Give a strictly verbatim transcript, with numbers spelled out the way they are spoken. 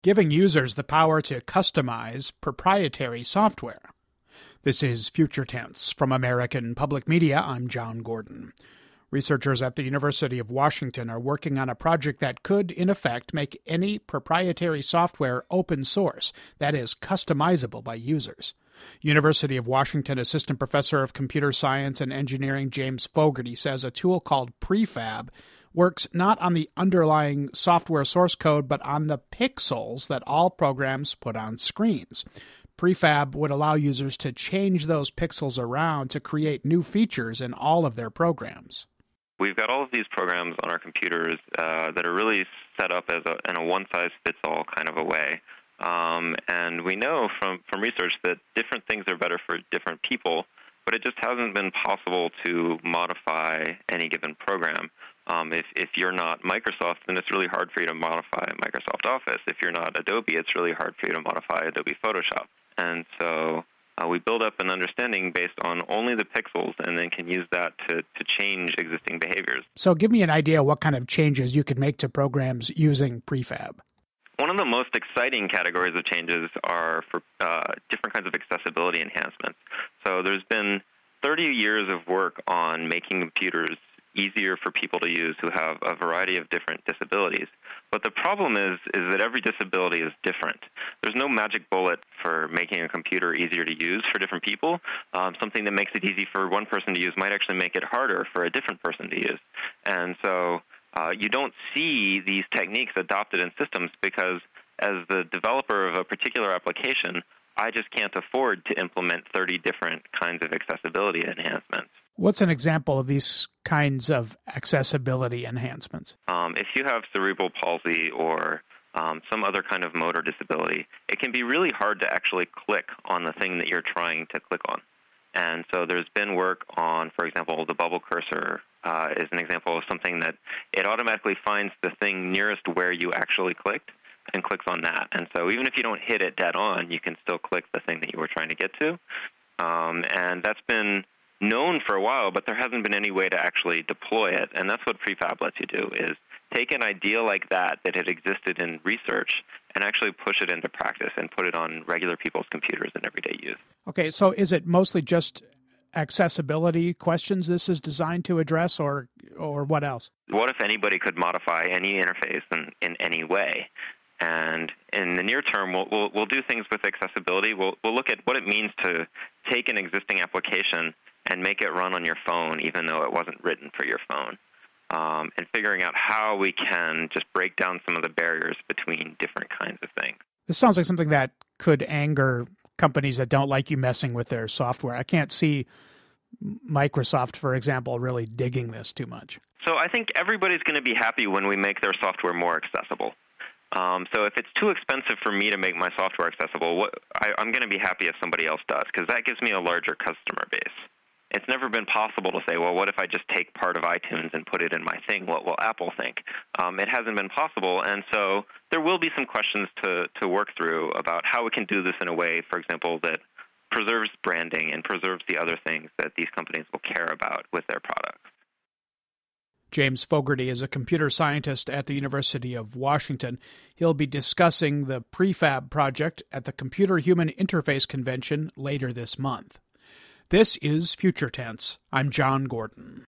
giving users the power to customize proprietary software. This is Future Tense. From American Public Media, I'm John Gordon. Researchers at the University of Washington are working on a project that could, in effect, make any proprietary software open source, that is, customizable by users. University of Washington Assistant Professor of Computer Science and Engineering James Fogarty says a tool called Prefab works not on the underlying software source code, but on the pixels that all programs put on screens. Prefab would allow users to change those pixels around to create new features in all of their programs. We've got all of these programs on our computers uh, that are really set up as a, in a one-size-fits-all kind of a way. Um, and we know from, from research that different things are better for different people, but it just hasn't been possible to modify any given program. Um, if, if you're not Microsoft, then it's really hard for you to modify Microsoft Office. If you're not Adobe, it's really hard for you to modify Adobe Photoshop. And so uh, we build up an understanding based on only the pixels and then can use that to, to change existing behaviors. So give me an idea what kind of changes you could make to programs using Prefab. One of the most exciting categories of changes are for uh, different kinds of accessibility enhancements. So there's been thirty years of work on making computers easier for people to use who have a variety of different disabilities. But the problem is, is that every disability is different. There's no magic bullet for making a computer easier to use for different people. Um, something that makes it easy for one person to use might actually make it harder for a different person to use. And so uh, you don't see these techniques adopted in systems because as the developer of a particular application, I just can't afford to implement thirty different kinds of accessibility enhancements. What's an example of these kinds of accessibility enhancements? Um, if you have cerebral palsy or um, some other kind of motor disability, it can be really hard to actually click on the thing that you're trying to click on. And so there's been work on, for example, the bubble cursor uh, is an example of something that it automatically finds the thing nearest where you actually clicked and clicks on that. And so even if you don't hit it dead on, you can still click the thing that you were trying to get to. Um, and that's been known for a while, but there hasn't been any way to actually deploy it. And that's what Prefab lets you do, is take an idea like that that had existed in research and actually push it into practice and put it on regular people's computers in everyday use. Okay, so is it mostly just accessibility questions this is designed to address, or or what else? What if anybody could modify any interface in, in any way? And in the near term, we'll, we'll, we'll do things with accessibility. We'll, we'll look at what it means to take an existing application and make it run on your phone, even though it wasn't written for your phone, um, and figuring out how we can just break down some of the barriers between different kinds of things. This sounds like something that could anger companies that don't like you messing with their software. I can't see Microsoft, for example, really digging this too much. So I think everybody's going to be happy when we make their software more accessible. Um, so if it's too expensive for me to make my software accessible, what, I, I'm going to be happy if somebody else does, because that gives me a larger customer base. It's never been possible to say, well, what if I just take part of iTunes and put it in my thing? What will Apple think? Um, it hasn't been possible, and so there will be some questions to, to work through about how we can do this in a way, for example, that preserves branding and preserves the other things that these companies will care about with their products. James Fogarty is a computer scientist at the University of Washington. He'll be discussing the Prefab project at the Computer Human Interface Convention later this month. This is Future Tense. I'm John Gordon.